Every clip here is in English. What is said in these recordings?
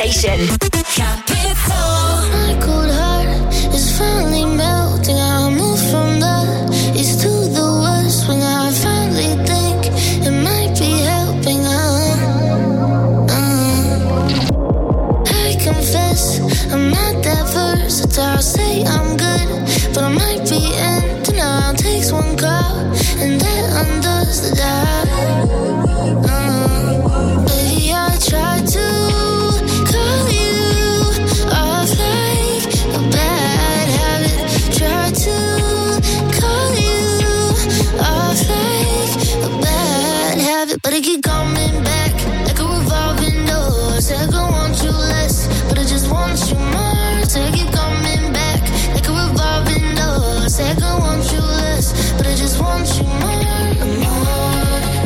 station. Capital. My cold heart is finally melting. I move from the east to the west when I finally think it might be helping. I confess I'm not that versatile. Say I'm good, but I might be in denial. Takes one call and that undoes the dial. Baby, I tried to call you off like a bad habit. Tried to call you off like a bad habit, but it keep coming back like a revolving door. Said I want you less, but I just want you more. Said I keep coming back like a revolving door. Said I want you less, but I just want you more, more.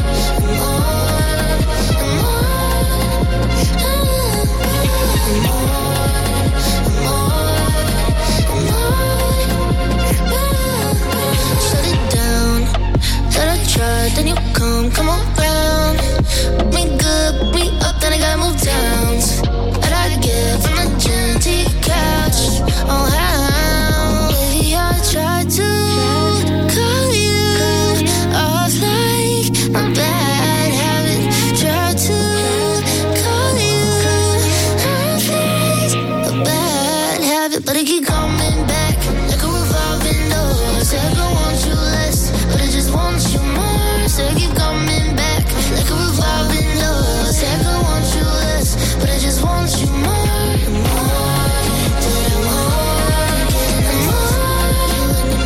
Then you come around. Put me good, put me up, then I gotta move down. That I get from the gym to your couch. Oh, how? Baby, I tried to call you off like a bad habit. Tried to call you off like a bad habit, but it keep coming back like a revolving door. Said I want you less, but I just want you more. I keep coming back like a revolving door. Say I want you less, but I just want you more, more. Did I want more?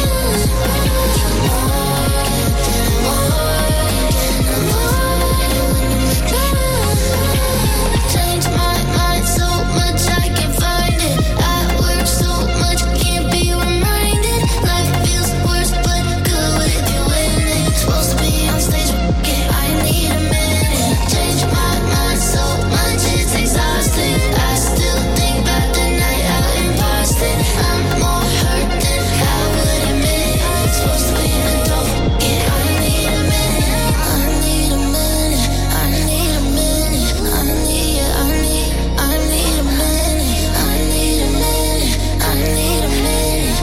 Change my mind so much I can't find it. I work so much, can't be reminded. Life feels worse, but good with you in it. Supposed to be on stage, I need a minute. Change my mind so much, it's exhausting. I still think about the night out in Boston. I'm more hurt than I would admit. Supposed to be an adult, I need a minute. I need a minute. I need a minute. I need a minute. I need a minute. I need a minute.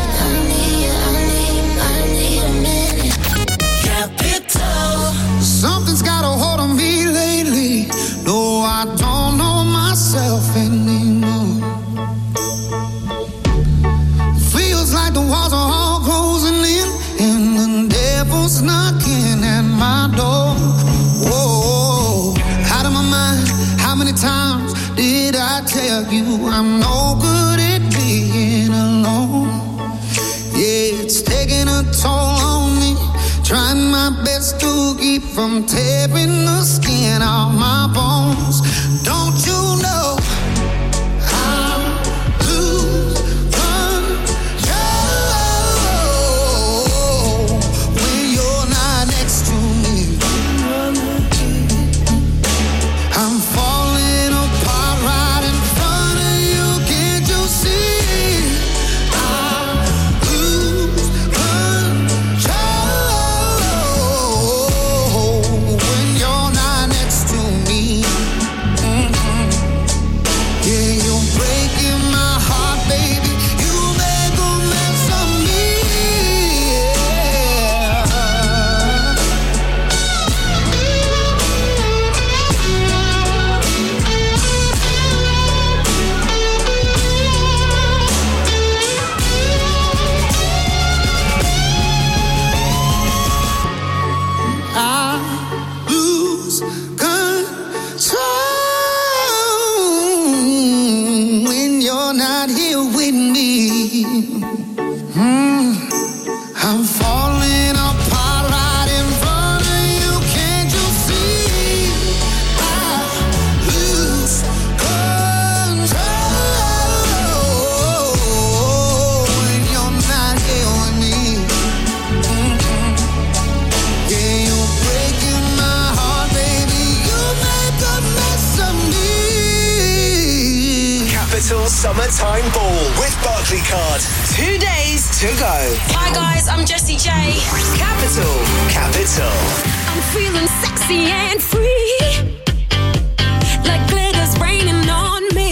I need a minute. Capital. Something's got a hold on me lately. No, I don't know myself anymore. Feels like the walls are all closing in, and the devil's knocking at my door. Whoa, out of my mind. How many times did I tell you I'm no good at being alone? Yeah, it's taking a toll on me. Trying my best to keep from tearing the skin off my bones. Don't you know I lose control when you're not next to me? I'm falling apart right in front of you. Can't you see? I lose control when you're not next to me. Yeah, you're breaking my heart, baby. You make a mess of me. I lose control when you're not here with me. I'm falling apart right in front of you. Can't you see? I lose control when you're not here with me. Yeah, you're breaking my heart, baby. You make a mess of me. Capital Summertime Ball with Barclaycard. 2 days to go. Hi guys, I'm Jessie J. Capital. Capital. I'm feeling sexy and free, like glitter's raining on me.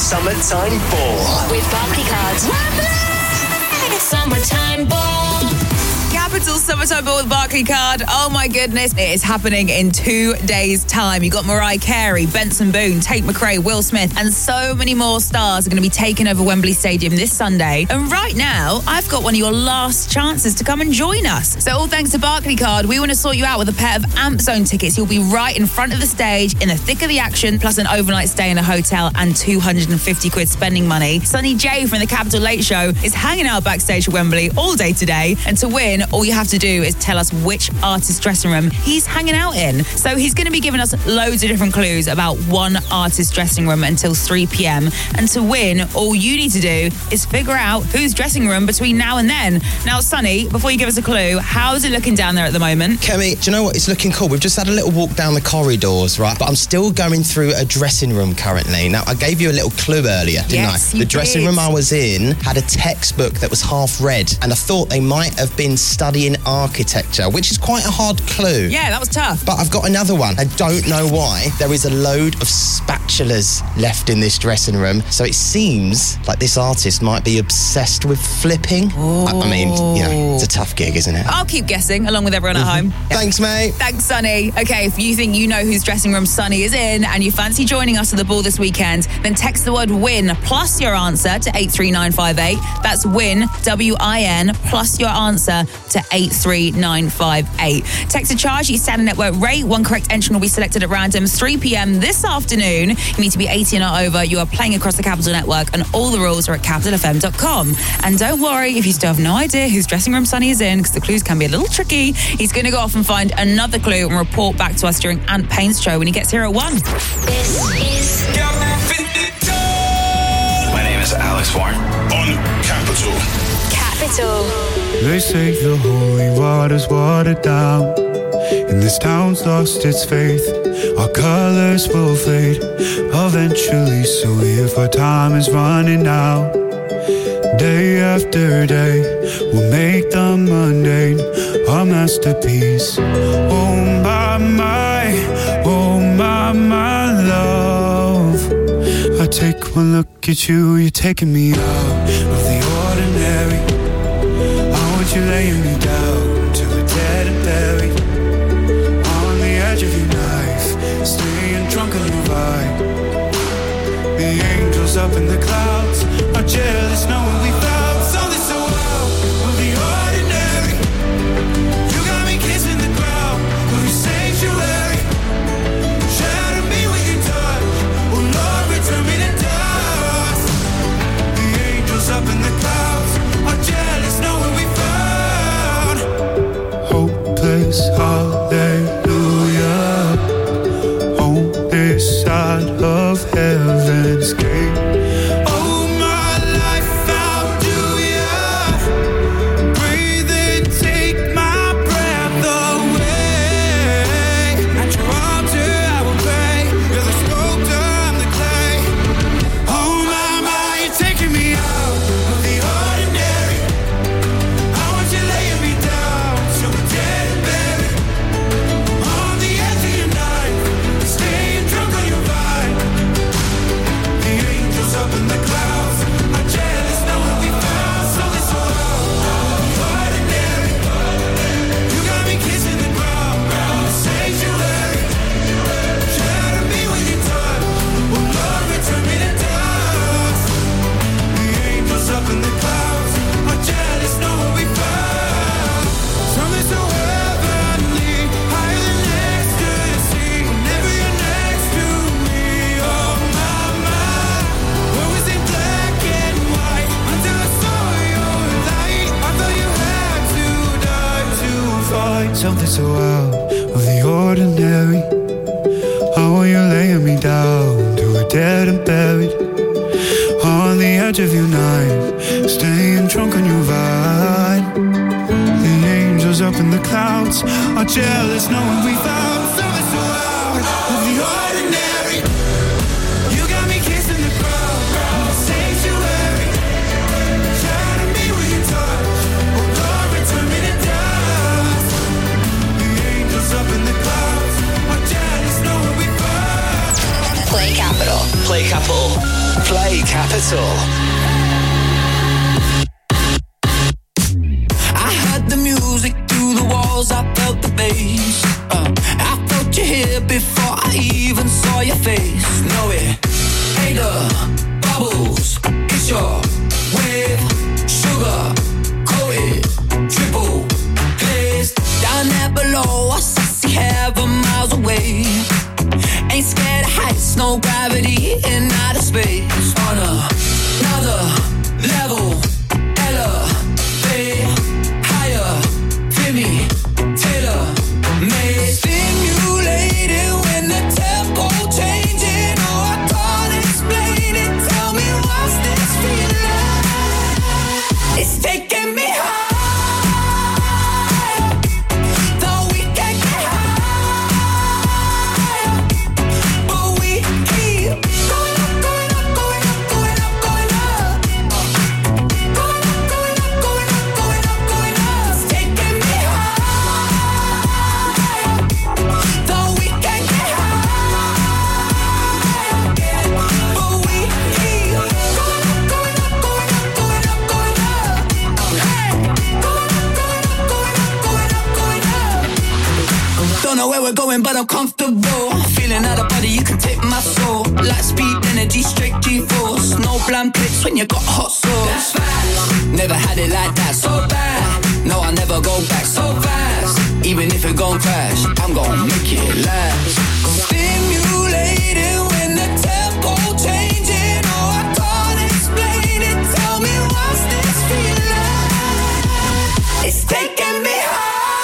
Summertime Ball. With Barclaycard. Summertime Ball. Capital Summertime Ball with Barclaycard. Oh my goodness, it is happening in 2 days' time. You've got Mariah Carey, Benson Boone, Tate McRae, Will Smith, and so many more stars are going to be taking over Wembley Stadium this Sunday. And right now, I've got one of your last chances to come and join us. So all thanks to Barclaycard, we want to sort you out with a pair of Amp Zone tickets. You'll be right in front of the stage, in the thick of the action, plus an overnight stay in a hotel and 250 quid spending money. Sonny J from the Capital Late Show is hanging out backstage at Wembley all day today. And to win, all you have to do is tell us which artist's dressing room he's hanging out in. So he's going to be giving us loads of different clues about one artist's dressing room until 3 p.m. And to win, all you need to do is figure out whose dressing room between now and then. Now, Sonny, before you give us a clue, how's it looking down there at the moment? Kemi, do you know what? It's looking cool. We've just had a little walk down the corridors, right? But I'm still going through a dressing room currently. Now, I gave you a little clue earlier, didn't Yes, I? you The dressing did. room I was in had a textbook that was half read, and I thought they might have been studying architecture, which is quite a hard clue. Yeah, that was tough. But I've got another one. I don't know why. There is a load of spatulas left in this dressing room. So it seems like this artist might be obsessed with flipping. I mean, you know, it's a tough gig, isn't it? I'll keep guessing along with everyone at home. Thanks, mate. Thanks, Sonny. Okay, if you think you know whose dressing room Sonny is in and you fancy joining us at the ball this weekend, then text the word WIN plus your answer to 83958. That's WIN, W-I-N, plus your answer to 83958. Text a charge, each standard network rate. One correct entry will be selected at random. 3 p.m. this afternoon. You need to be 18 or over. You are playing across the Capital Network and all the rules are at capitalfm.com. And don't worry if you still have no idea whose dressing room Sonny is in, because the clues can be a little tricky. He's going to go off and find another clue and report back to us during Ant Payne's show when he gets here at 1. This is My name is Alex Warren. On Capital. Capital. They say the holy water's watered down, and this town's lost its faith. Our colors will fade eventually, so if our time is running out, day after day, we'll make the mundane our masterpiece. Oh my love, I take one look at you, you're taking me out of the ordinary. I want you laying me down till we're dead and buried, on the edge of your knife, staying drunk on your vibe. The angels up in the clouds are jealous knowing we found something so out of the ordinary. You got me kissing the ground of your sanctuary. Shatter me with your touch, oh Lord, return me to dust. The angels up in the clouds are jealous knowing we found hopeless hallelujah on this side of heaven's gate. Oh, my life found you, breathe and take my breath away. At your altar I will pray, you're the sculptor, I'm the clay. Oh my, you're taking me out of the ordinary. I want you laying me down till we're dead and buried, on the edge of your knife, staying drunk on your vibe. The angels up in the clouds are jealous knowing we found something so ordinary. You got me kissing the ground, the sanctuary. Shatter me with your touch, oh Lord, return me to dust. The angels up in the clouds are jealous knowing we found something so heavenly, higher than ecstasy. Whenever you're next to me, oh my, what was in black and white until I saw your light. I thought you had to die to find something so out of the ordinary. How are you laying me down till we're dead and buried, on the edge of your knife, staying drunk on your vibe. The angels up in the clouds are jealous knowing we found something so out of the ordinary. You got me kissing the ground, the sanctuary. Shatter me with your touch, oh Lord, return me to dust. The angels up in the clouds are jealous knowing we found. Play Capital. Play Capital. Play Capital. I heard the music through the walls, I felt the bass. I felt you here before I even saw your face. Know it ain't the bubbles, it's your wave. Sugar coated, triple glazed. Down there below us, I see heaven miles away. Ain't scared of heights, no gravity in outer space. On another level, elevate higher, feel me, tailor made. Stimulated when the tempo changing. Oh, I can't explain it. Tell me what's this feeling? It's taking me high. Don't know where we're going, but I'm comfortable. Feeling out of body, you can take my soul. Light speed, energy, straight G-force. No bland clicks when you got hot sauce. That's fast. Never had it like that, so bad. No, I'll never go back so fast. Even if it gon' crash, I'm gon' make it last. Stimulated when the tempo changing. Oh, I can't explain it. Tell me what's this feeling? It's taking me high.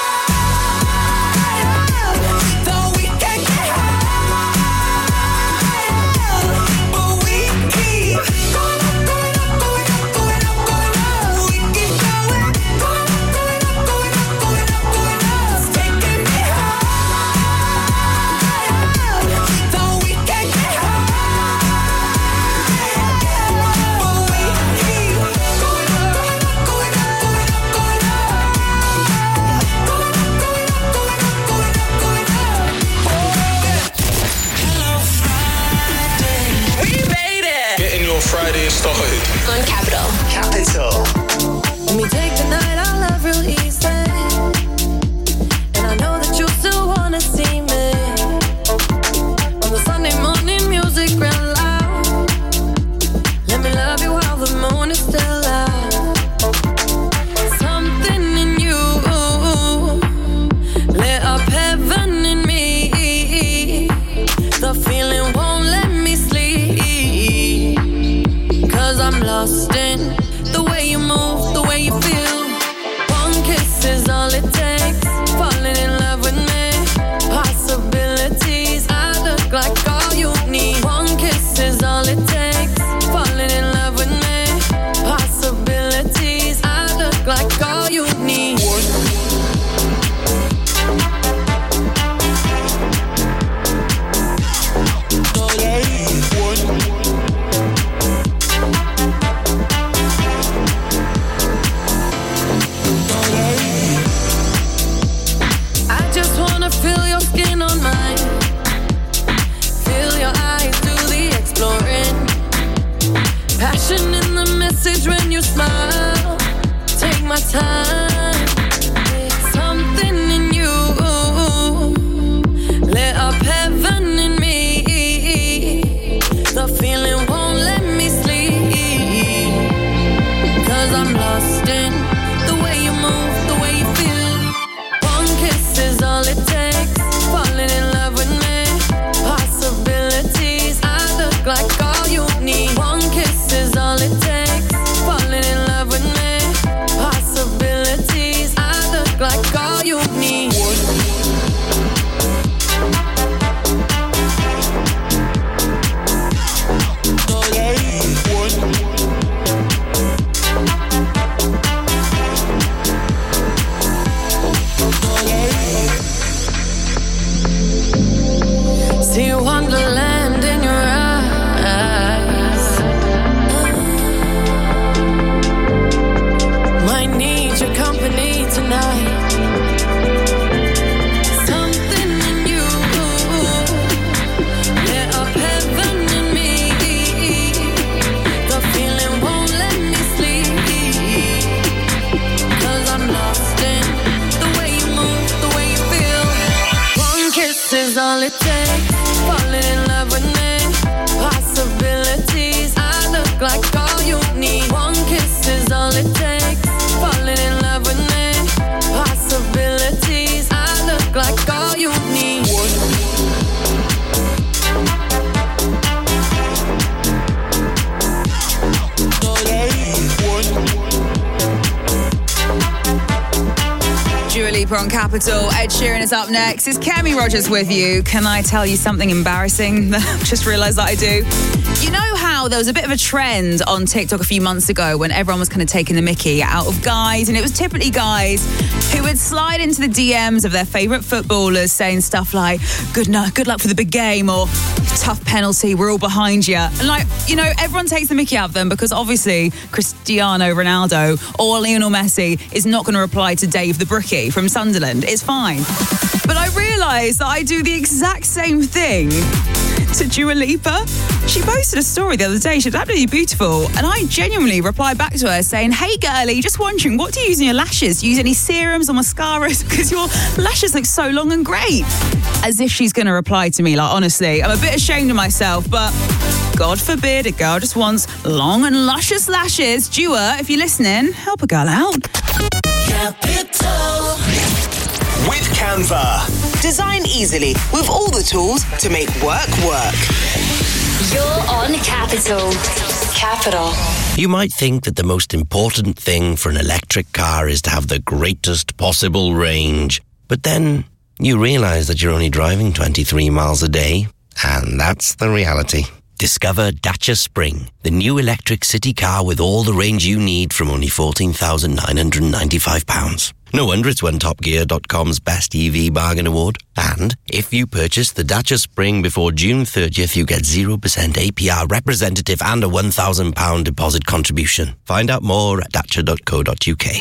Friday started On Capital. Let me take the night I love real easy. And I know that you still wanna see me. On the Sunday morning music real loud. Let me love you while the moon is still out. Something in you lit up heaven in me. The feeling won't let me sleep. Cause I'm lost in the way you move, the way you feel. One kiss is all it takes. Falling in love with me. Possibilities, I look like all you need. One kiss is all it takes. Falling in love with me. Possibilities, I look like all you need. Feel your skin on mine. Feel your eyes do the exploring. Passion in the message when you smile. Take my time. Something in you lit up heaven in me. The feeling won't let me sleep. Cause I'm lost in the way you move, the way you feel. One kiss is all it takes. Falling in love with me. Possibilities, I look like all you need. One kiss is all it takes. Falling in love with me. Possibilities, I look like all you need. See wonderland in your eyes. Might need your company tonight. all it takes. Falling in love with me. Possibilities. I look like all you need. One kiss is all it takes. Falling in love with me. Possibilities. I look like all you need. Dua Lipa on Capital. Ed Sheeran is up next. Is Kemi Rogers with you? Can I tell you something embarrassing that I've just realised that I do? You know how there was a bit of a trend on TikTok a few months ago when everyone was kind of taking the mickey out of guys, and it was typically guys who would slide into the DMs of their favourite footballers saying stuff like, good luck for the big game, or tough penalty, we're all behind you. And everyone takes the mickey out of them because obviously Cristiano Ronaldo or Lionel Messi is not going to reply to Dave the Brookie from Sunderland. It's fine. But I realised that I do the exact same thing to Dua Lipa. She posted a story the other day. She was absolutely beautiful. And I genuinely replied back to her saying, hey girlie, just wondering, what do you use in your lashes? Do you use any serums or mascaras? Because your lashes look so long and great. As if she's going to reply to me. Like, honestly, I'm a bit ashamed of myself, but God forbid a girl just wants long and luscious lashes. Dua, if you're listening, help a girl out. Capital. With Canva. Design easily with all the tools to make work. You're on Capital. Capital. You might think that the most important thing for an electric car is to have the greatest possible range. But then you realise that you're only driving 23 miles a day. And that's the reality. Discover Dacia Spring, the new electric city car with all the range you need from only £14,995. No wonder it's won TopGear.com's Best EV Bargain Award. And if you purchase the Dacia Spring before June 30th, you get 0% APR representative and a £1,000 deposit contribution. Find out more at dacia.co.uk.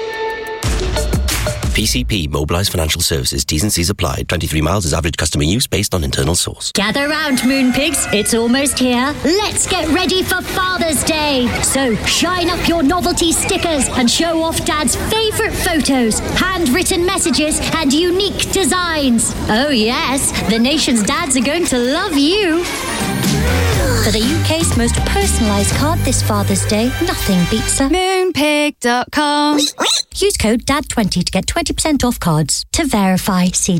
PCP, Mobilised Financial Services, T's and C's applied. 23 miles is average customer use based on internal source. Gather round, Moonpigs. It's almost here. Let's get ready for Father's Day. So shine up your novelty stickers and show off Dad's favourite photos, handwritten messages and unique designs. Oh yes, the nation's dads are going to love you. For the UK's most personalised card this Father's Day, nothing beats a Moonpig.com. Use code DAD20 to get 20% off cards. To verify, see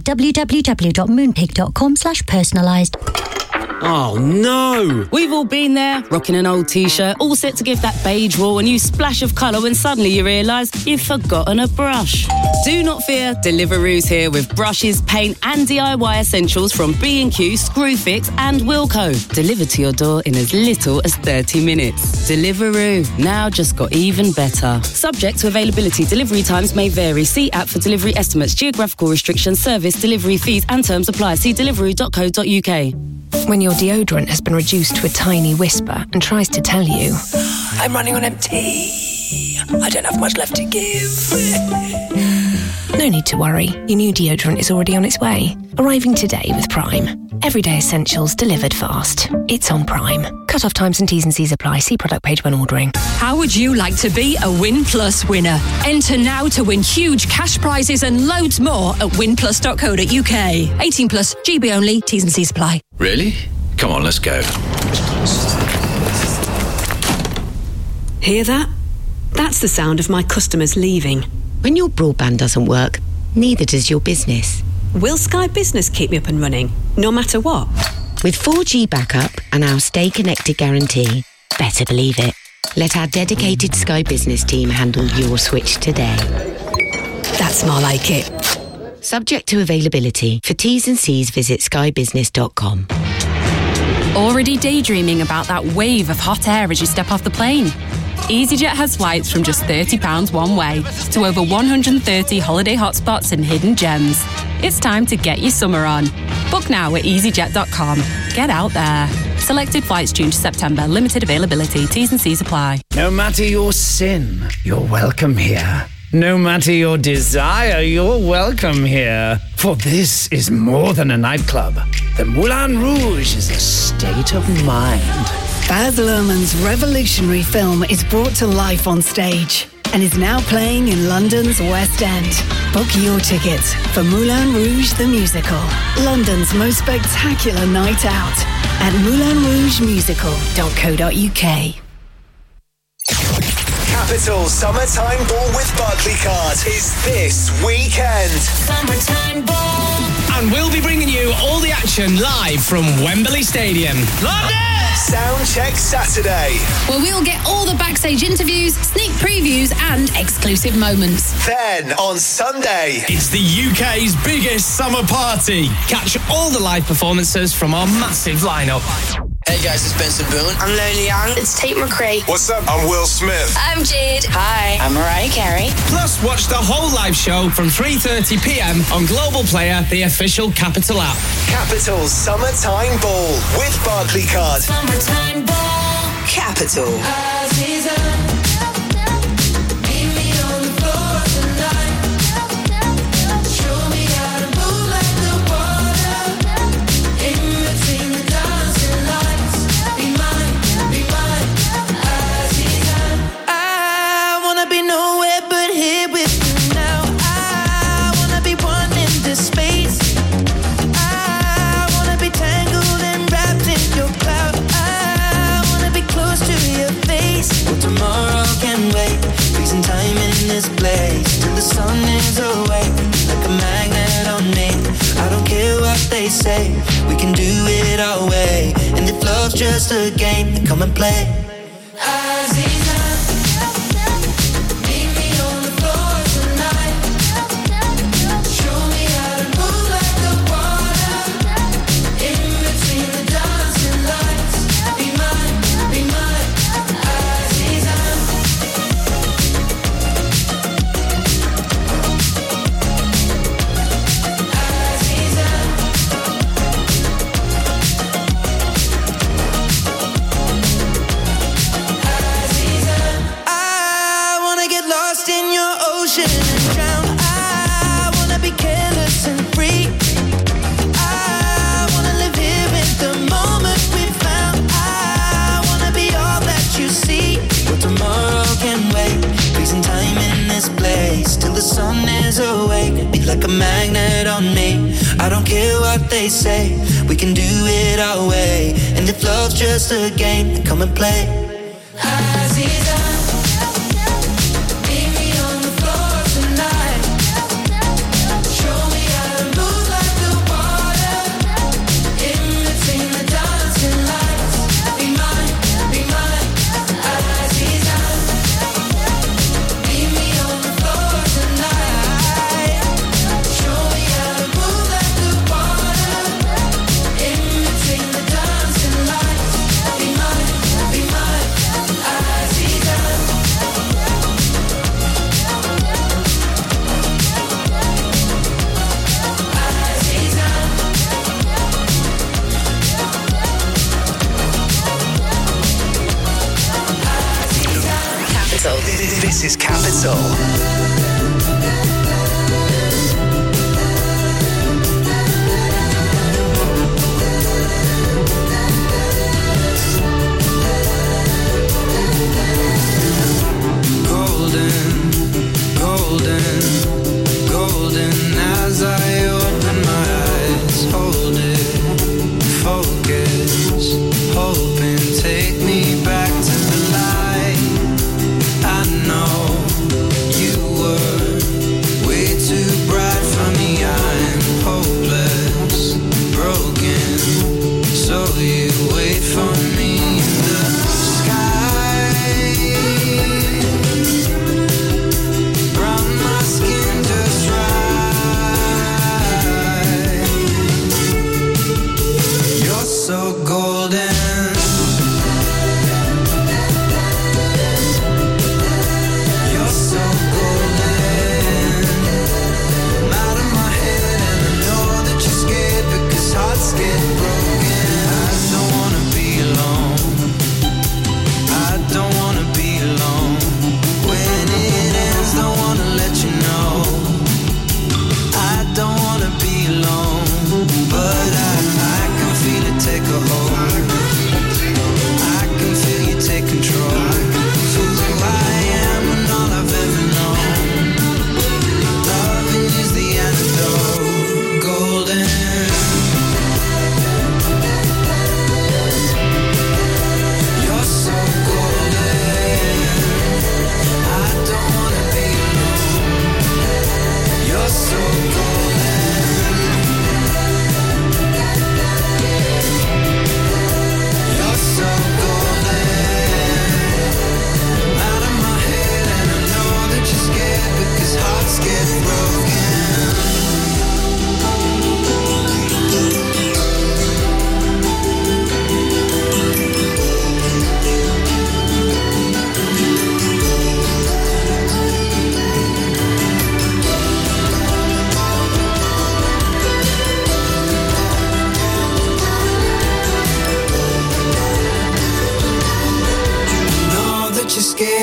www.moonpig.com/personalised. Oh no! We've all been there, rocking an old t-shirt, all set to give that beige wall a new splash of colour when suddenly you realise you've forgotten a brush. Do not fear, Deliveroo's here with brushes, paint and DIY essentials from B&Q, Screwfix and Wilko. Delivered to your door in as little as 30 minutes. Deliveroo, now just got even better. Subject to availability, delivery times may vary. See app for delivery estimates, geographical restrictions, service, delivery fees and terms apply. See deliveroo.co.uk. When your deodorant has been reduced to a tiny whisper and tries to tell you, I'm running on empty. I don't have much left to give. No need to worry. Your new deodorant is already on its way. Arriving today with Prime. Everyday essentials delivered fast. It's on Prime. Cut-off times and T's and C's apply. See product page when ordering. How would you like to be a Win Plus winner? Enter now to win huge cash prizes and loads more at winplus.co.uk. 18 plus, GB only, T's and C's apply. Really? Come on, let's go. Hear that? That's the sound of my customers leaving. When your broadband doesn't work, neither does your business. Will Sky Business keep me up and running, no matter what? With 4G backup and our Stay Connected guarantee, better believe it. Let our dedicated Sky Business team handle your switch today. That's more like it. Subject to availability. For T's and C's, visit skybusiness.com. Already daydreaming about that wave of hot air as you step off the plane? EasyJet has flights from just £30 one way to over 130 holiday hotspots and hidden gems. It's time to get your summer on. Book now at easyjet.com. Get out there. Selected flights June to September. Limited availability. T's and C's apply. No matter your sin, you're welcome here. No matter your desire, you're welcome here. For this is more than a nightclub. The Moulin Rouge is a state of mind. Baz Luhrmann's revolutionary film is brought to life on stage. and is now playing in London's West End. Book your tickets for Moulin Rouge the Musical, London's most spectacular night out at moulinrougemusical.co.uk. Capital Summertime Ball with Barclaycard is this weekend. Summertime Ball. And we'll be bringing you all the action live from Wembley Stadium. London! Soundcheck Saturday. Where we'll get all the backstage interviews, sneak previews and exclusive moments. Then on Sunday, it's the UK's biggest summer party. Catch all the live performances from our massive lineup. Hey guys, it's Benson Boone. I'm Lola Young. It's Tate McRae. What's up? I'm Will Smith. I'm Jade. Hi, I'm Mariah Carey. Plus, watch the whole live show from 3:30 p.m. on Global Player, the official Capital app. Capital Summertime Ball with Barclaycard. Summertime Ball. Capital. Place till the sun is awake, like a magnet on me. I don't care what they say, we can do it our way. And if love's just a game, then come and play. Like a magnet on me. I don't care what they say, we can do it our way. And if love's just a game, then come and play. This is Capital. You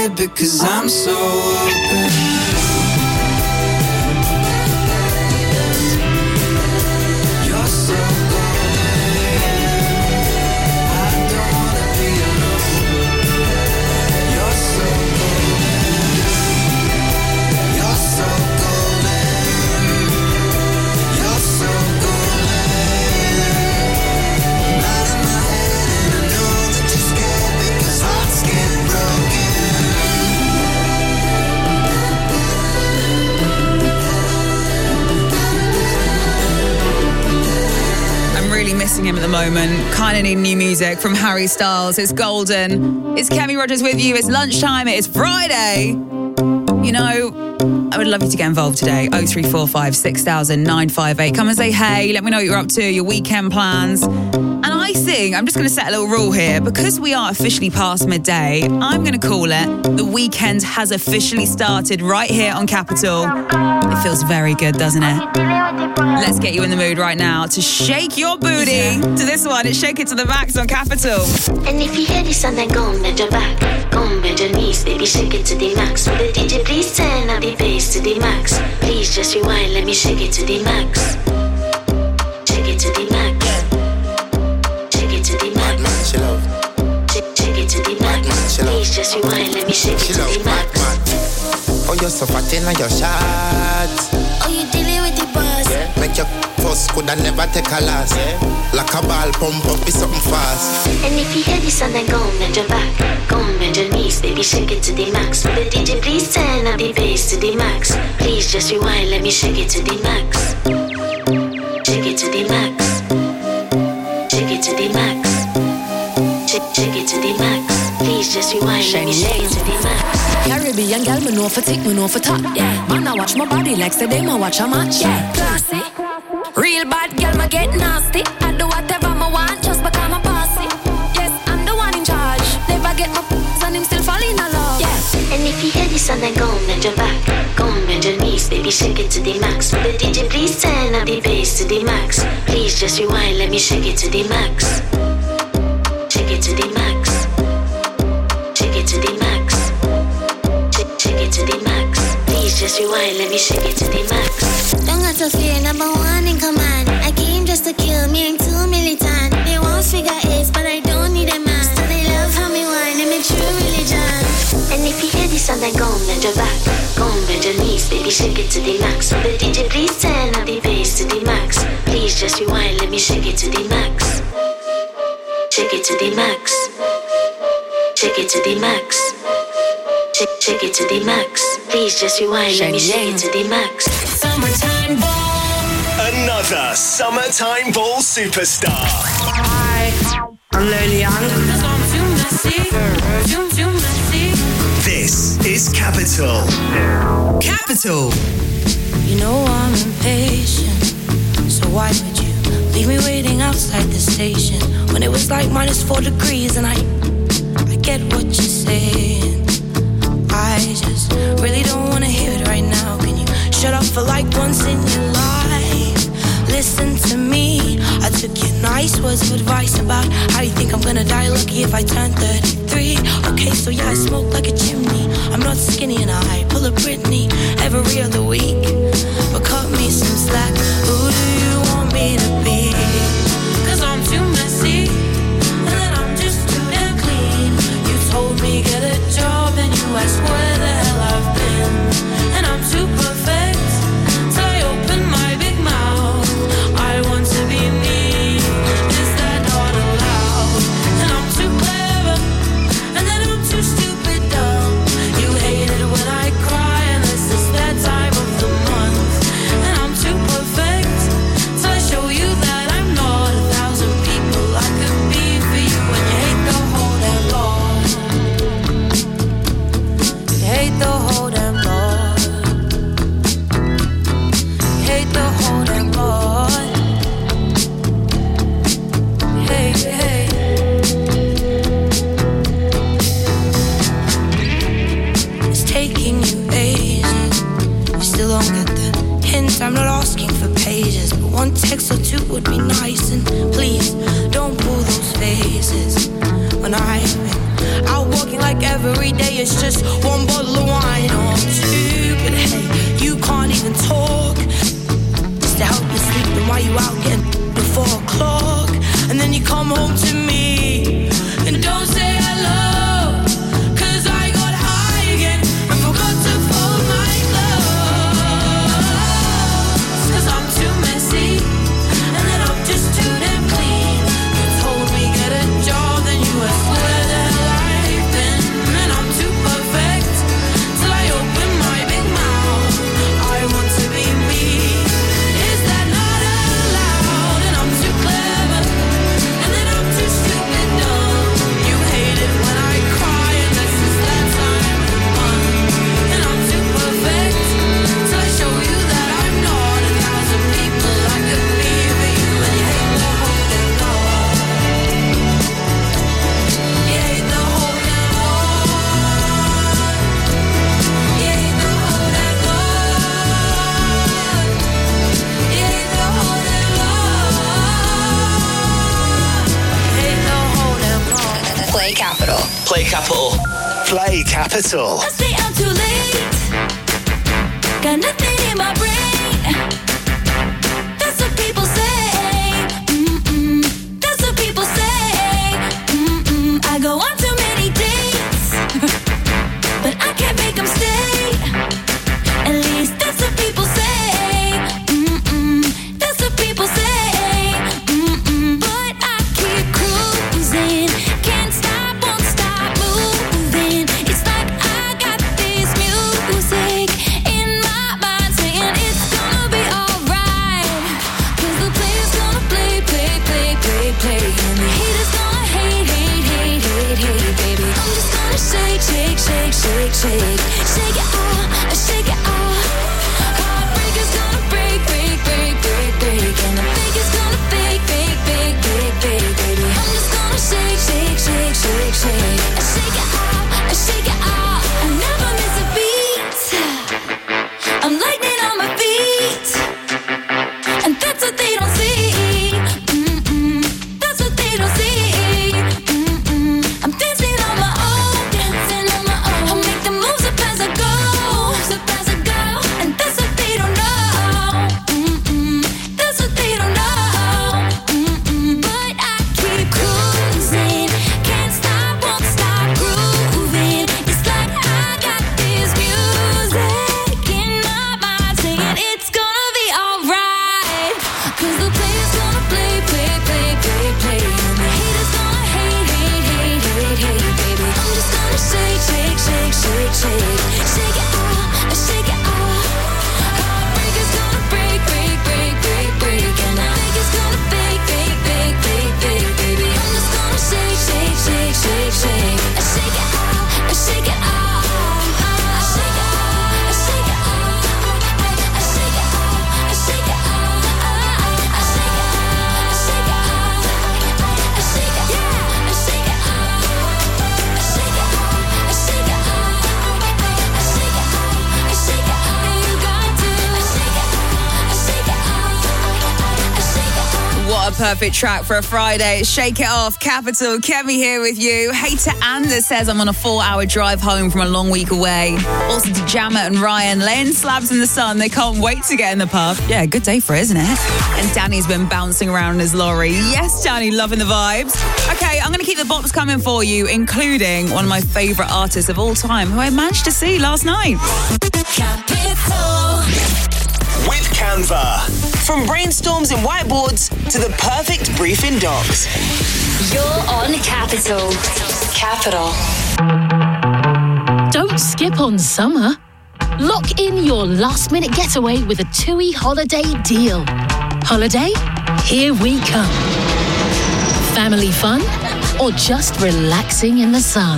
scared because I'm so open. You're so missing him at the moment. Kind of need new music from Harry Styles. It's Golden. It's Kemi Rogers with you. It's lunchtime. It is Friday. You know, I would love you to get involved today. 0345 6000 958. Come and say hey. Let me know what you're up to, your weekend plans. And I think I'm just going to set a little rule here. Because we are officially past midday, I'm going to call it the weekend has officially started right here on Capital. It feels very good, doesn't it? Let's get you in the mood right now to shake your booty to this one. It's Shake It to the Max on Capital. And if you hear this and then go and bend your back, go and bend your knees, baby, shake it to the max. Will the DJ please turn up the bass to the max? Please just rewind, let me shake it to the max. Shake it to the max. Shake it to the max. Shake it to the max. Please just rewind, let me shake it to the max. Oh, you're so fat in your shots. Oh, you dealing with the boss. Make your first could I never take a last. Like a ball pump up is something fast. And if you hear this and then go and bend your back, go and bend your knees, baby, shake it to the max. Will the DJ please turn up the bass to the max? Please just rewind, let me shake it to the max. Shake it to the max. Shake it to the max. Shake it to the max. Please just rewind, let me shake it to the max. Caribbean girl, me know for tick, me know for top. Yeah, man, I watch my body like say they ma watch a match. Yeah, classy. Real bad girl, me get nasty. I do whatever I want just because I'm bossy. Yes, I'm the one in charge. Never get my and him still falling in love. Yeah. And if you hear this and then go and bend your back, go and bend your knees, baby, shake it to the max. Will the DJ please turn up the bass to the max? Please just rewind, let me shake it to the max. Shake it to the max. Shake it to the max. Shake it to the max. Please just rewind, let me shake it to the max. Don't got to fear, number one in command. I came just to kill me and 2 militant. They want figure eights, but I don't need a man. Still they love how me whine, I'm a true religion. And if you hear this and then go and bend your back, go and bend your knees, baby, shake it to the max. Will the DJ please turn up the bass to the max? Please just rewind, let me shake it to the max. Shake it to the max. Shake it to the max. Shake it to the max. Please just rewind, let me shake it to the max. Summertime Ball. Another Summertime Ball superstar. Hi, I'm Lily Young. This is Capital. Capital. You know I'm impatient, so why would you leave me waiting outside the station when it was like -4 degrees? And I get what you're saying. I just really don't wanna hear it right now. Can you shut up for like once in your life? Listen to me. I took your nice words of advice about how you think I'm gonna die lucky if I turn 33. Okay, so yeah, I smoke like a chimney. I'm not skinny and I pull a Britney every other week. But cut me some slack. Who do you want me to be? 'Cause I'm too messy and then I'm just too damn clean. You told me get a job and you asked where the hell I've been. And I'm too perfect, so I open my big mouth. I want to be me, is that not allowed? And I'm too clever, and then I'm too stupid dumb. You hate it when I cry, and this is that time of the month. And I'm too perfect, so I show you that I'm not 1,000 people I could be for you. When you hate the whole damn lot, you hate the whole damn lot, you hate the whole damn lot. Hey, hey. It's taking you ages. You still don't get the hint. I'm not asking for pages, but one text or two would be nice. And please don't pull those faces when I've been out walking like like every day it's just one bottle of wine or two. But hey, you can't even talk. Just to help you sleep, then why you out getting before 4 o'clock? And then you come home to me and don't say hello, 'cause I got high again and forgot to fold my clothes. 'Cause I'm too messy and then I'm just too damn clean. You told me get a job, then you asked where the hell I've been. And I'm too perfect till I open my big mouth. I want to be me. Is that not allowed? And I'm too clever and then I'm too stupid dumb. You hate it when I cry unless it's that time of the month. And I'm too perfect till I show you that I'm not 1,000 people I could be for you. And you hate the whole damn lot. You hate the whole damn lot. You hate the whole damn lot. You hate the whole damn lot. You hate the whole damn lot. Play Capital. Play Capital. Play Capital. I stay out too late. Got nothing in my brain. That's what people say. That's what people say. I go on too many dates, but I can't make them stay. At least that's what people say. That's what people say. But I keep cruising. Can't stop, won't stop moving. It's like I got this music in my mind saying it's gonna be alright. 'Cause the player's gonna play, play, play, play, play. And the haters gonna hate, hate, hate, hate, hate, baby. I'm just gonna shake, shake, shake, shake, shake. Shake it off, shake it off. Heartbreaker's gonna break, break, break, break, break. And the fake is gonna fake, fake, fake, fake, fake, baby. I'm just gonna shake, shake, shake, shake, shake. Shake it off, shake it off. I never miss a beat. I'm lightning on my feet, and that's what they don't see. That's what they don't see. I'm dancing on my own, dancing on my own. I make the moves up as I go, and that's what they don't know. That's what they don't know. But I keep cruising, can't stop, won't stop grooving. It's like I got this music in my mind saying it's gonna be alright. 'Cause the player's gonna play, play, play, play, play. And the haters gonna hate, hate, hate, hate, hate, baby. I'm just gonna shake, shake, shake, shake, shake. Shake it off, shake it off. Heartbreaker's gonna break, break, break, break, break. And the fake is gonna fake, fake, fake, fake, fake, baby. I'm just gonna shake, shake, shake, shake, shake. Shake it off, shake it off. Shake it off, shake it off. Shake it off, shake it off. Shake it off, shake it off. Shake it, yeah, shake it off. Shake it off, shake it off. Shake it off, shake it off. You got to shake it off, shake it off. Shake it off. What a perfect track for a Friday. Shake it off. Capital. Kemi here with you. Hater Anders says I'm on a 4-hour drive home from a long week away. Also to Jammer and Ryan laying slabs in the sun. They can't wait to get in the pub. Yeah, good day for it, isn't it? And Danny's been bouncing around in his lorry. Yes, Danny, loving the vibes. Okay, I'm going to keep the bops coming for you, including one of my favourite artists of all time, who I managed to see last night. Capital. With Canva. From brainstorms and whiteboards to the perfect briefing docs. You're on Capital. Capital. Don't skip on summer. Lock in your last-minute getaway with a TUI holiday deal. Holiday? Here we come. Family fun? Or just relaxing in the sun?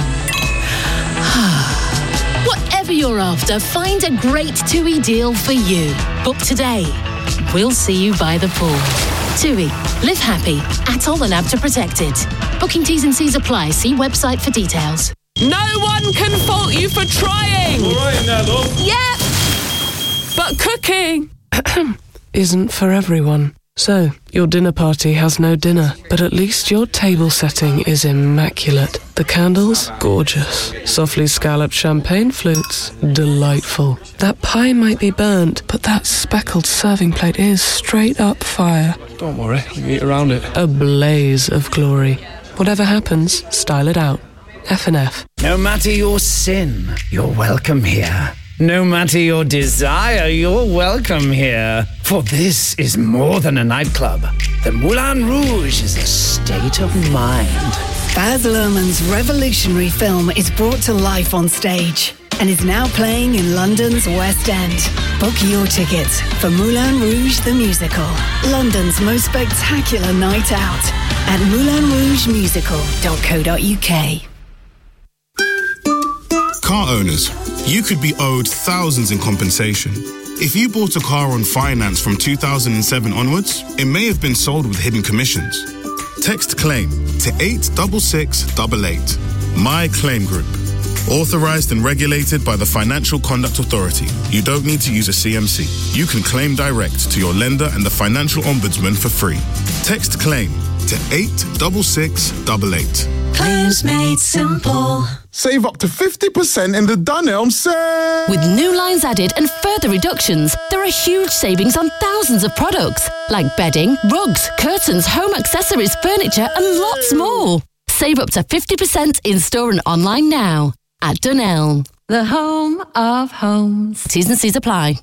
Whatever you're after, find a great TUI deal for you. Book today. We'll see you by the pool. TUI. Live happy. Atoll and ABTA protected. Booking T's and C's apply. See website for details. No one can fault you for trying. All right now, love. Yep. But cooking isn't for everyone. So, your dinner party has no dinner, but at least your table setting is immaculate. The candles, gorgeous. Softly scalloped champagne flutes, delightful. That pie might be burnt, but that speckled serving plate is straight up fire. Don't worry, you can eat around it. A blaze of glory. Whatever happens, style it out. F&F. No matter your sin, you're welcome here. No matter your desire, you're welcome here. For this is more than a nightclub. The Moulin Rouge is a state of mind. Baz Luhrmann's revolutionary film is brought to life on stage and is now playing in London's West End. Book your tickets for Moulin Rouge the Musical, London's most spectacular night out at moulinrougemusical.co.uk. Car owners, you could be owed thousands in compensation. If you bought a car on finance from 2007 onwards, it may have been sold with hidden commissions. Text CLAIM to 86688. My Claim Group. Authorized and regulated by the Financial Conduct Authority. You don't need to use a CMC. You can claim direct to your lender and the Financial Ombudsman for free. Text CLAIM to 86688. Claims made simple. Save up to 50% in the Dunelm sale. With new lines added and further reductions, there are huge savings on thousands of products, like bedding, rugs, curtains, home accessories, furniture, and lots more. Save up to 50% in-store and online now at Dunelm, the home of homes. T's and C's apply.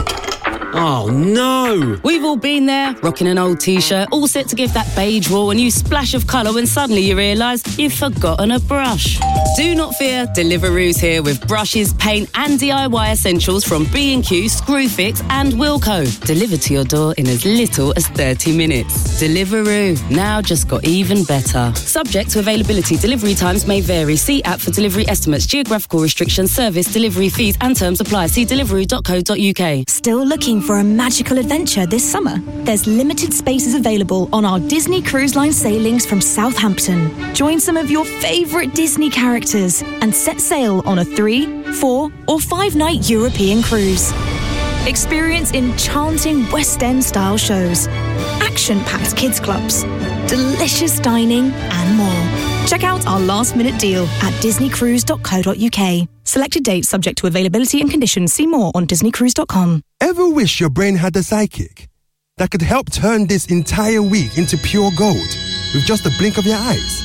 Oh no! We've all been there, rocking an old t-shirt, all set to give that beige wall a new splash of colour when suddenly you realise you've forgotten a brush. Do not fear, Deliveroo's here with brushes, paint and DIY essentials from B&Q, Screwfix and Wilko. Delivered to your door in as little as 30 minutes. Deliveroo, now just got even better. Subject to availability, delivery times may vary. See app for delivery estimates, geographical restrictions, service, delivery fees and terms apply. See deliveroo.co.uk. Still looking for a magical adventure this summer? There's limited spaces available on our Disney Cruise Line sailings from Southampton. Join some of your favourite Disney characters and set sail on a 3, 4 or 5 night European cruise. Experience enchanting West End style shows, action-packed kids clubs, delicious dining and more. Check out our last minute deal at disneycruise.co.uk. Selected dates subject to availability and conditions. See more on disneycruise.com. Ever wish your brain had a sidekick that could help turn this entire week into pure gold with just a blink of your eyes?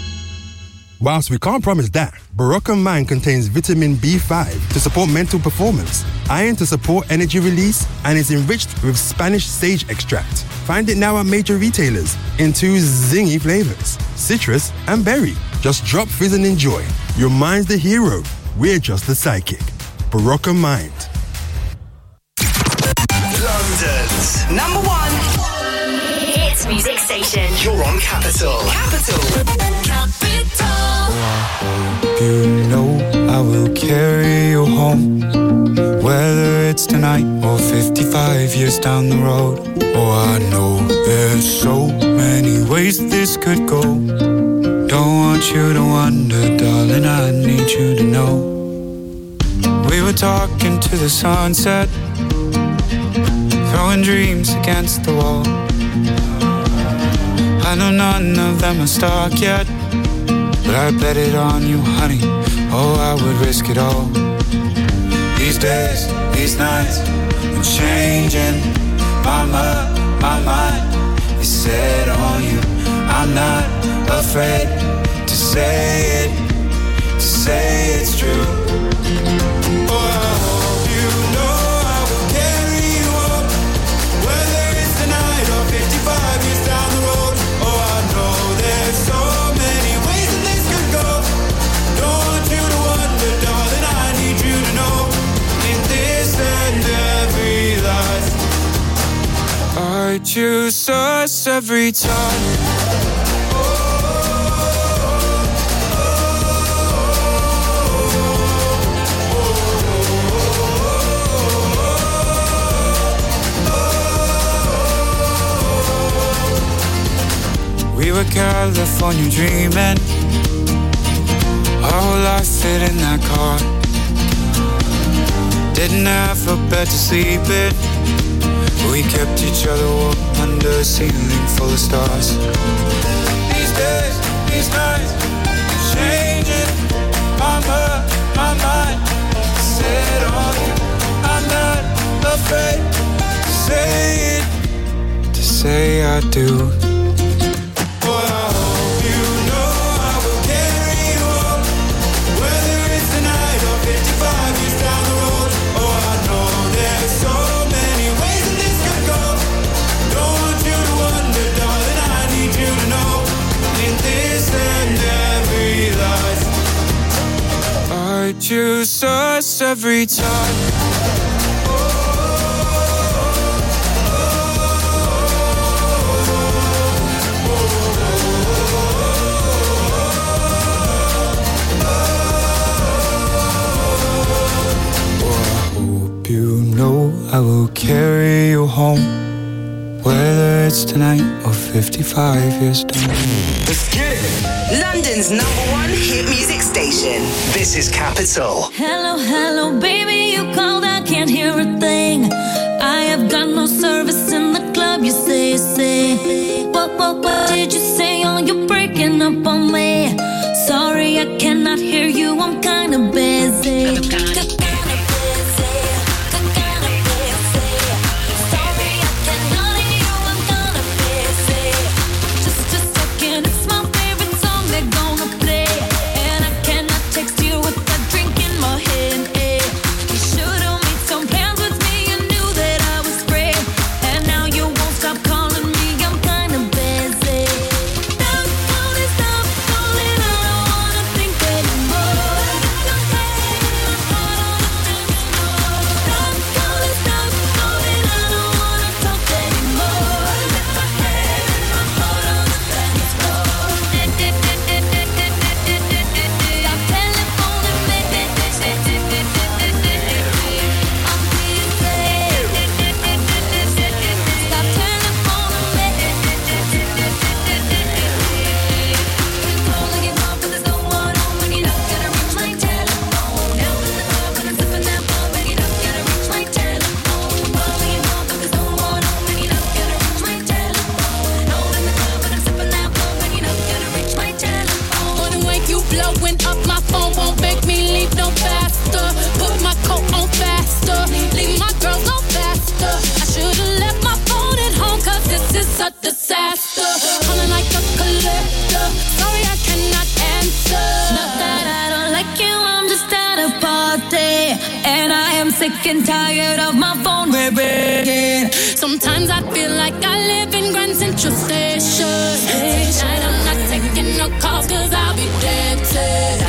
Whilst we can't promise that, Barocca Mind contains vitamin B5 to support mental performance, iron to support energy release, and is enriched with Spanish sage extract. Find it now at major retailers in 2 zingy flavors, citrus and berry. Just drop fizz and enjoy. Your mind's the hero. We're just the sidekick. Barocca Mind. London's number 1 hits music station. You're on Capital. Capital. You know I will carry you home, whether it's tonight or 55 years down the road. Oh, I know there's so many ways this could go. Don't want you to wonder, darling, I need you to know. We were talking to the sunset, throwing dreams against the wall. I know none of them are stuck yet, but I bet it on you, honey. Oh, I would risk it all. These days, these nights, I'm changing. My mind is set on you. I'm not afraid to say it's true. Oh, I hope you know I will carry you up, whether it's tonight or 55 years down the road. Oh, I know there's so many ways that this could go. Don't want you to wonder, darling, I need you to know. In this and every life, I choose us every time. We were California dreaming, our whole life fit in that car. Didn't have a bed to sleep in, but we kept each other warm under under a ceiling full of stars. These days, these nights, changing my mind. Set on you, I'm not afraid to say it, to say I do. Boy, I hope you know I will carry you home, whether it's tonight or 55 years down the road. Oh, I know there's so many ways that this could go. Don't want you to wonder, darling, I need you to know, in this and every life, I choose us every time. You know I will carry you home, whether it's tonight or 55 years down. Let's get it. London's #1 hit music station. This is Capital. Hello, hello, baby, you called, I can't hear a thing. I have got no service in the club, you say. What did you say? Oh, you're breaking up on me. Sorry, I cannot hear you, I'm kinda busy. Sick and tired of my phone ringing. Sometimes I feel like I live in Grand Central Station. Tonight I'm not taking no calls 'cause I'll be dancing.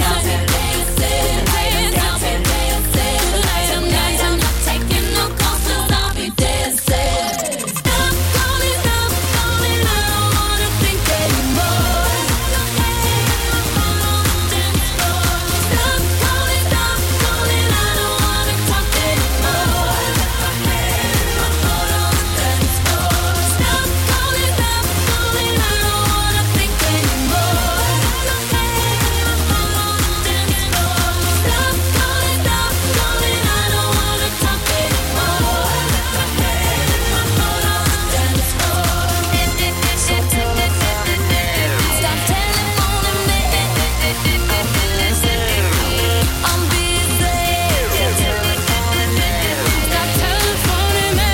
Tonight I'm not taking no calls 'cause I'll be dancing. Stop calling, I don't wanna think anymore. Stop calling, I don't wanna talk anymore. Stop calling, I don't wanna think anymore. Stop calling, I don't wanna talk anymore. Stop telephoning me. I'm busy. Stop telephoning me.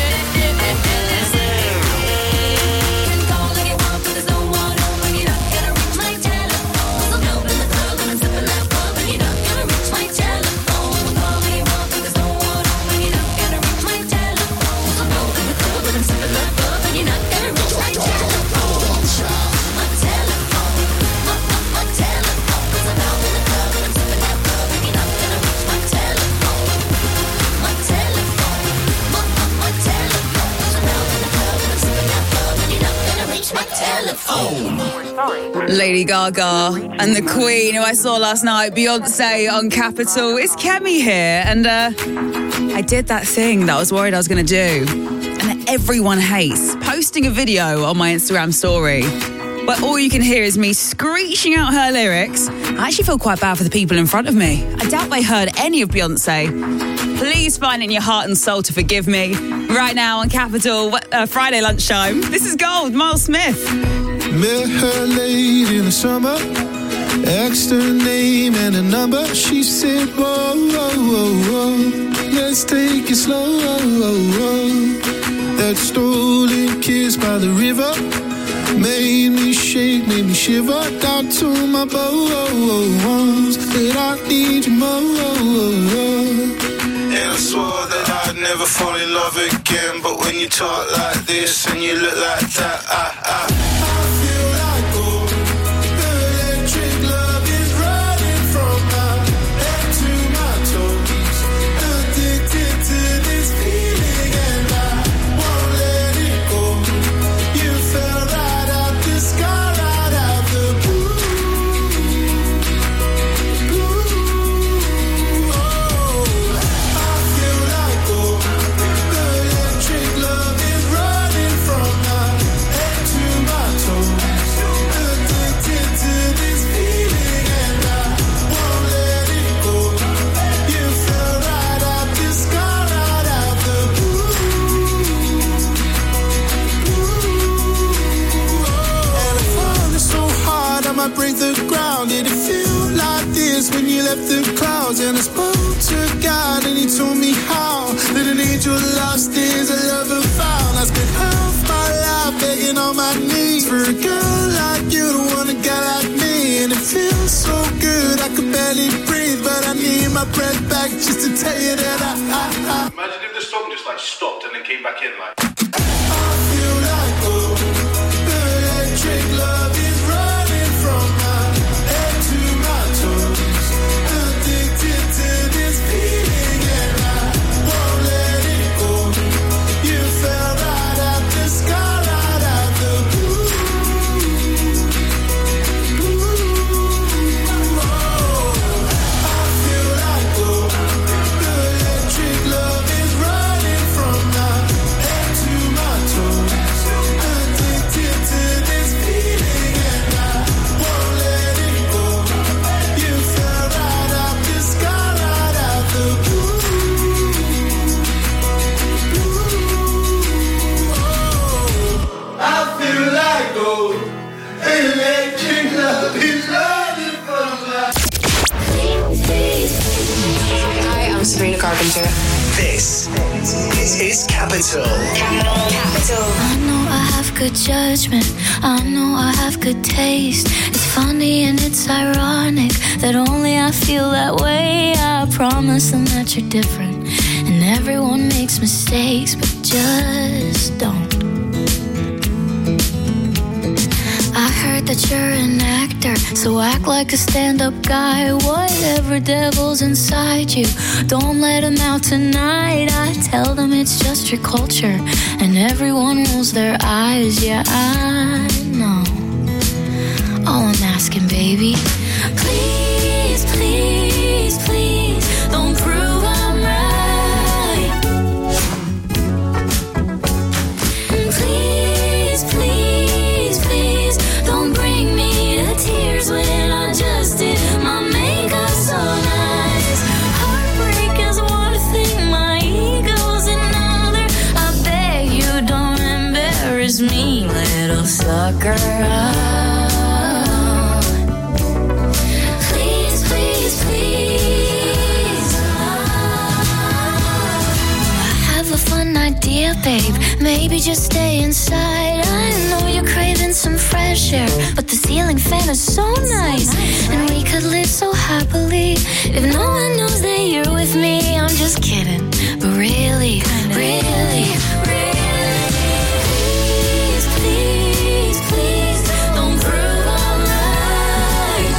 Can call if you want, but there's no one home when you're not gonna reach my telephone. I'm out in the club and I'm sipping that bub, and you're not gonna reach my telephone. Call if you want, but there's no one home when you're not gonna reach my telephone. I'm out in the club and I'm sipping that bub, and you're not gonna reach my telephone. My telephone, my telephone. 'Cause I'm out in the club and I'm sipping that bub, and you're not gonna reach my telephone. My telephone, my telephone. 'Cause I'm out in the club and I'm sipping that bub, and you're not gonna reach my telephone. Lady Gaga and the Queen, who I saw last night, Beyonce on Capital. It's Kemi here, and I did that thing that I was worried I was going to do, and that everyone hates, posting a video on my Instagram story where all you can hear is me screeching out her lyrics. I actually feel quite bad for the people in front of me. I doubt they heard any of Beyonce. please find it in your heart and soul to forgive me. Right now on Capital, Friday lunchtime. This is Gold, Miles Smith. Met her late in the summer, asked her name and a number. She said, whoa, whoa, whoa, whoa, let's take it slow. That stolen kiss by the river made me shake, made me shiver. Down to my bones, said I need you more. And I swore that I'd never fall in love again. But when you talk like this and you look like that, I feel like gold. The electric love is running from my head to my toes. Addicted to this feeling and I won't let it go. You fell right out the sky, right out the blue. I break the ground. Did it feel like this when you left the clouds? And I spoke to God and he told me how that an angel lost is a lover found. I spent half my life begging on my knees for a girl like you to want a guy like me. And it feels so good I could barely breathe, but I need my breath back just to tell you that I Imagine if the song just like stopped and then came back in like. I feel like gold. The electric love is running from my head to my toes. Addicted to this feeling and I won't let it go. You fell right out the sky, right out the blue. I feel like gold. The electric love is running from my head to my toes. Addicted to this feeling and I won't let it go. You fell right out the sky, right out the blue. I feel like gold. Electric love is running from my. Hi, I'm Sabrina Carpenter. This is Capital. Capital. I know I have good judgment. I know I have good taste. It's funny and it's ironic that only I feel that way. I promise them that you're different. And everyone makes mistakes, but just don't. I heard that you're an actor, so act like a stand-up guy. Whatever devil's inside you, don't let him out tonight. I tell them it's just your culture, and everyone rolls their eyes. Yeah, I know. All I'm asking, baby, please, please, please, don't prove I'm right. Please, please, please, don't bring me to tears when I just did my makeup so nice. Heartbreak is one thing, my ego's another. I beg you don't embarrass me, little sucker. Please, please, please. I have a fun idea, babe. Maybe just stay inside. I know you're craving some fresh air, but the ceiling fan is so nice. And we could live so happily if no one knows that you're with me. I'm just kidding, but really, really, really. Please, please, please, don't prove I'm right.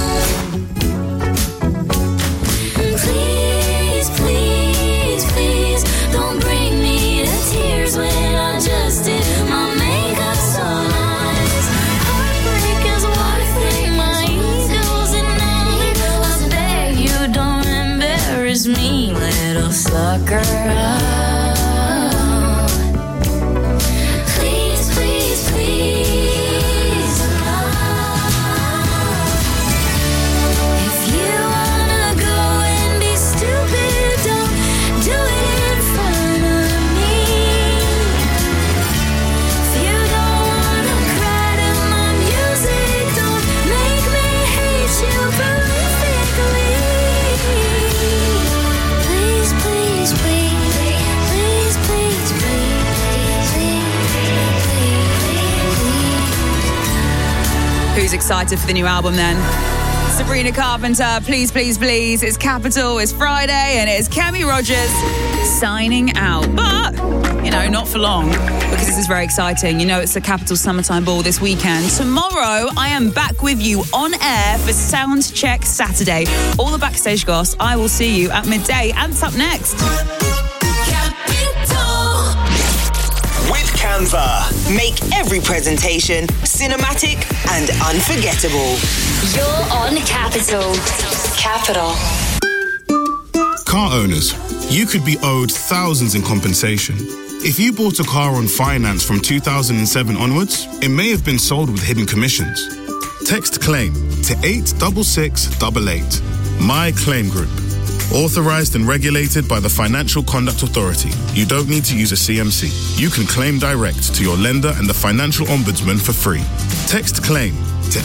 Please, please, please, don't bring me to tears when I just did my makeup so nice. Heartbreak is one thing, my ego's another. I beg you don't embarrass me, little sucker. Please, please, please. If you wanna go and be stupid, don't Who's excited for the new album then? Sabrina Carpenter, Please, Please, Please. It's Capital, it's Friday, and it's Kemi Rogers signing out. But, not for long, because this is very exciting. It's the Capital Summertime Ball this weekend. Tomorrow, I am back with you on air for Sound Check Saturday. All the backstage goss, I will see you at midday. Ant's up next. With Canva, make every presentation cinematic and unforgettable. You're on Capital. Capital. Car owners, you could be owed thousands in compensation. If you bought a car on finance from 2007 onwards, it may have been sold with hidden commissions. Text CLAIM to 86688. My Claim Group. Authorized and regulated by the Financial Conduct Authority. You don't need to use a CMC. You can claim direct to your lender and the Financial Ombudsman for free. Text CLAIM to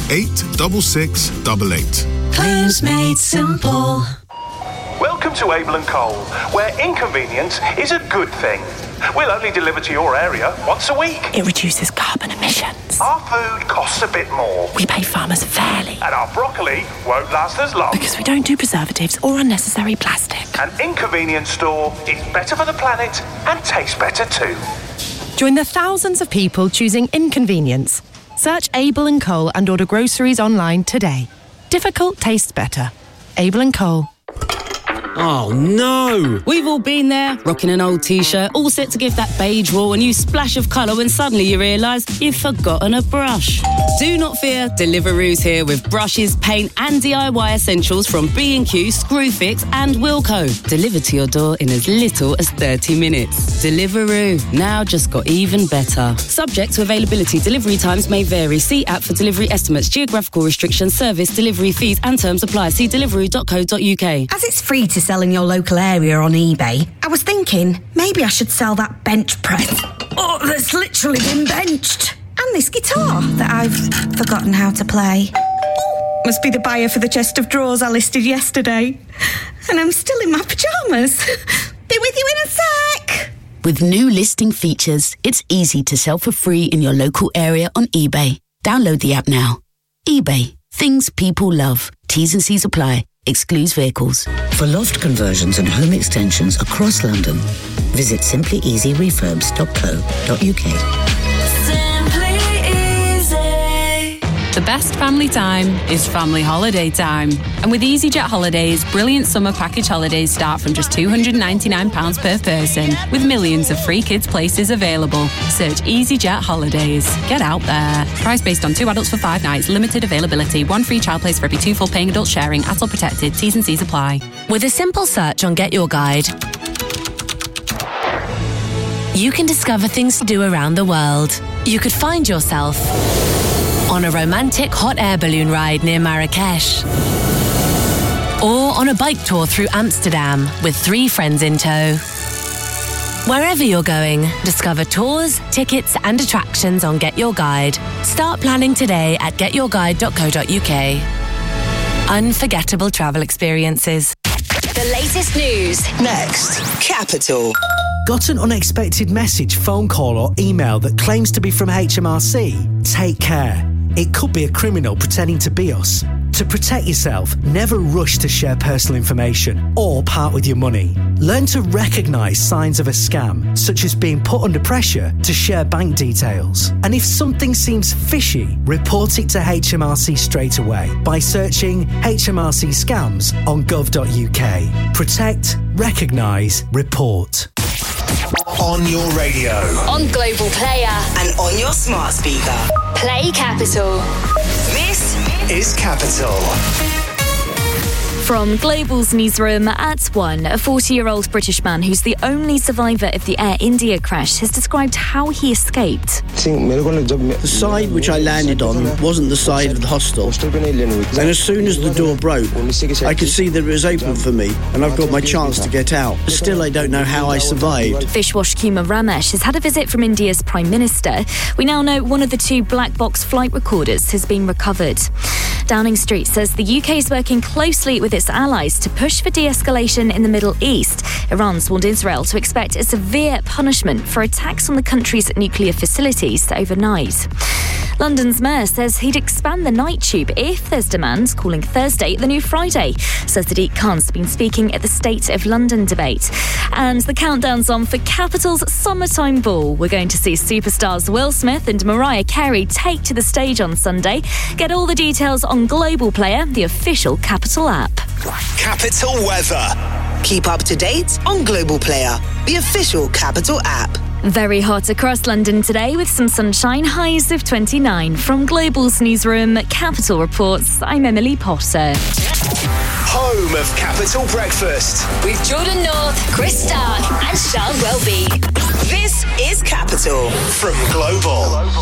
86688. Claims made simple. Welcome to Abel & Cole, where inconvenience is a good thing. We'll only deliver to your area once a week. It reduces carbon emissions. Our food costs a bit more. We pay farmers fairly. And our broccoli won't last as long. Because we don't do preservatives or unnecessary plastic. An inconvenience store is better for the planet and tastes better too. Join the thousands of people choosing inconvenience. Search Abel & Cole and order groceries online today. Difficult tastes better. Abel & Cole. Oh no! We've all been there, rocking an old t-shirt, all set to give that beige wall a new splash of colour when suddenly you realise you've forgotten a brush. Do not fear, Deliveroo's here with brushes, paint and DIY essentials from B&Q, Screwfix and Wilko. Delivered to your door in as little as 30 minutes. Deliveroo, now just got even better. Subject to availability, delivery times may vary. See app for delivery estimates, geographical restrictions, service, delivery fees and terms apply. See deliveroo.co.uk. As it's free to sell in your local area on eBay, I was thinking maybe I should sell that bench press. Oh, that's literally been benched. And this guitar that I've forgotten how to play. Oh, must be the buyer for the chest of drawers I listed yesterday. And I'm still in my pyjamas. Be with you in a sec. With new listing features, it's easy to sell for free in your local area on eBay. Download the app now. eBay. Things people love. T's and C's apply. Excludes vehicles. For loft conversions and home extensions across London, visit simplyeasyrefurbs.co.uk. The best family time is family holiday time. And with EasyJet Holidays, brilliant summer package holidays start from just £299 per person, with millions of free kids places available. Search EasyJet Holidays. Get out there. Price based on 2 adults for 5 nights, limited availability, 1 free child place for every 2 full paying adults sharing, ATOL protected, T's and C's apply. With a simple search on Get Your Guide, you can discover things to do around the world. You could find yourself on a romantic hot air balloon ride near Marrakesh, or on a bike tour through Amsterdam with 3 friends in tow. Wherever you're going, discover tours, tickets and attractions on Get Your Guide. Start planning today at getyourguide.co.uk. Unforgettable travel experiences. The latest news. Next. Capital. Got an unexpected message, phone call or email that claims to be from HMRC? Take care. It could be a criminal pretending to be us. To protect yourself, never rush to share personal information or part with your money. Learn to recognise signs of a scam, such as being put under pressure to share bank details. And if something seems fishy, report it to HMRC straight away by searching HMRC scams on gov.uk. Protect, recognise, report. On your radio. On Global Player. And on your smart speaker. Play Capital. This is Capital. From Global's newsroom at 1, a 40-year-old British man who's the only survivor of the Air India crash has described how he escaped. The side which I landed on wasn't the side of the hostel. And as soon as the door broke, I could see that it was open for me, and I've got my chance to get out. But still, I don't know how I survived. Vishwash Kumar Ramesh has had a visit from India's Prime Minister. We now know one of the 2 black box flight recorders has been recovered. Downing Street says the UK is working closely with its allies to push for de-escalation in the Middle East. Iran's warned Israel to expect a severe punishment for attacks on the country's nuclear facilities overnight. London's mayor says he'd expand the night tube if there's demand, calling Thursday the new Friday. Sir Sadiq Khan's been speaking at the State of London debate. And the countdown's on for Capital's Summertime Ball. We're going to see superstars Will Smith and Mariah Carey take to the stage on Sunday. Get all the details on Global Player, the official Capital app. Capital weather. Keep up to date on Global Player, the official Capital app. Very hot across London today with some sunshine, highs of 29. From Global's newsroom, Capital Reports, I'm Emily Potter. Home of Capital Breakfast. With Jordan North, Chris Stark, and Charles Welby. This is Capital From Global.